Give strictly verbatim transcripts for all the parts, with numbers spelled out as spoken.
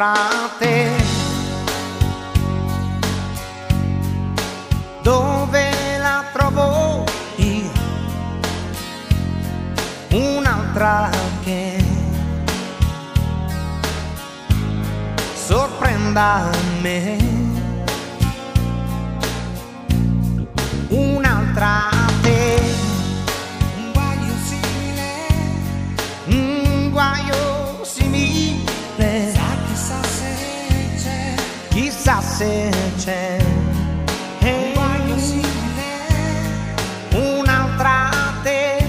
un'altra te. Dove la trovo io? Un'altra che sorprenda me. Un'altra te. Un guaio simile, Un guaio simile, sa chissà se c'è. chissà se c'è. Un guaio simile, Un'altra te,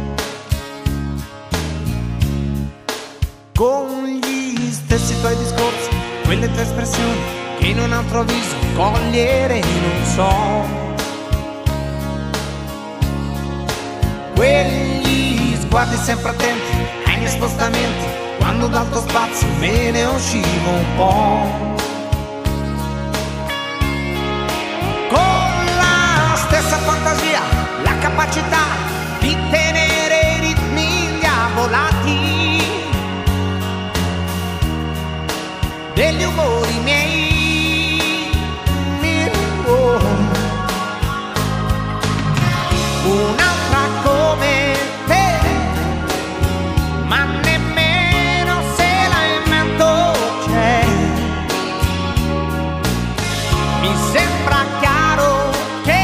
con gli stessi tuoi discorsi, quelle tue espressioni che in un altro viso cogliere non so. Quegli sguardi sempre attenti ai miei spostamenti, quando dal tuo spazio me ne uscivo un po'. Con la stessa fantasia, la capacità di tenere i ritmi diavolati degli umori miei. Oh. Un'altra come te, ma nemmeno se la invento c'è. Mi sembra chiaro che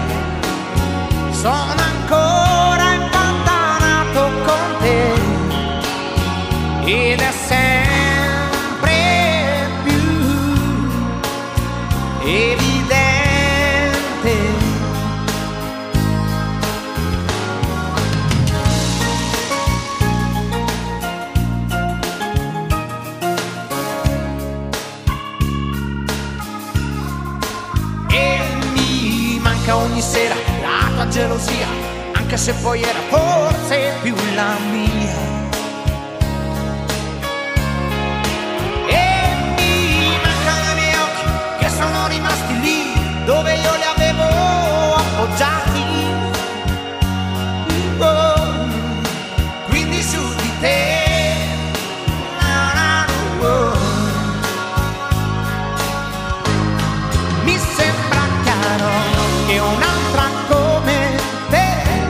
sono ancora impantanato con te, ed è sempre più evidente. Ogni sera la tua gelosia, anche se poi era forse più la mia. E mi mancano i miei occhi che sono rimasti lì dove io li avevo appoggiati. Oh, quindi su di te. Oh. Mi sembra chiaro che un'altra come te,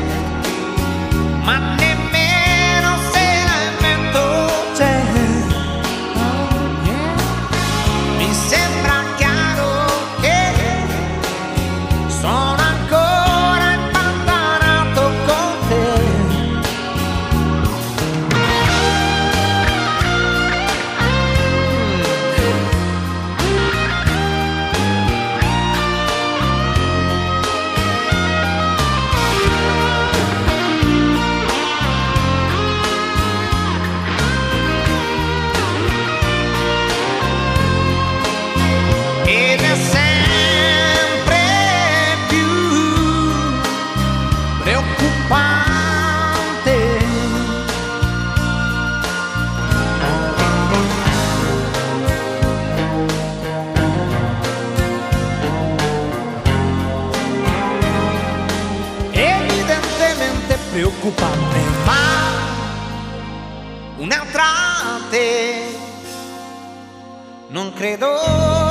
ma nemmeno se la invento c'è. Mi sembra chiaro che sono ancora impantanato con te. Ed è sempre più preoccupante. Evidentemente preoccupante, ma un'altra te non credo